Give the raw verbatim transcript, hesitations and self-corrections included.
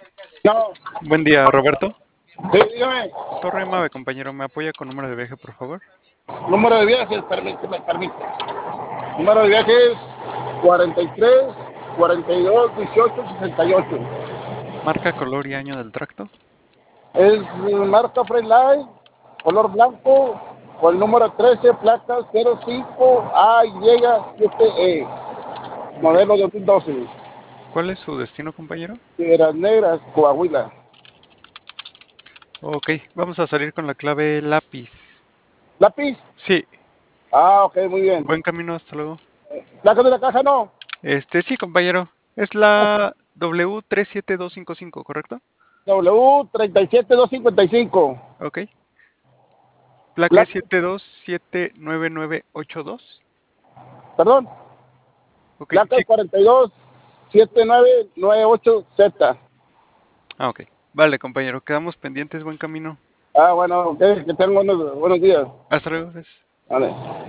No, Buen día, Roberto. sí, dígame. Torre Mave, compañero, ¿me apoya con número de viaje, por favor? Número de viajes, permíteme, permíteme. Número de viajes cuarenta y tres, cuarenta y dos, dieciocho, sesenta y ocho. Marca, color y año del tracto. Es marca Freeline, color blanco, con número trece, placa cero cinco A Y siete E, Ok. modelo dos mil doce. ¿Cuál es su destino, compañero? Piedras Negras, Coahuila. Ok, vamos a salir con la clave lápiz. ¿Lápiz? Sí, Ah, ok, muy bien. buen camino, hasta luego. ¿Placa de la caja no? Este, sí, compañero. Es la W tres siete dos cinco cinco, ¿correcto? W treinta y siete doscientos cincuenta y cinco. Ok. Placa es Placa, siete dos siete nueve nueve ocho dos. perdón. Ok, Placa sí. cuarenta y dos setenta y nueve noventa y ocho Z. Ah, ok. Vale, compañero, quedamos pendientes, buen camino. Ah, bueno, ok, que tengan buenos, buenos días. Hasta luego. Gracias. Vale.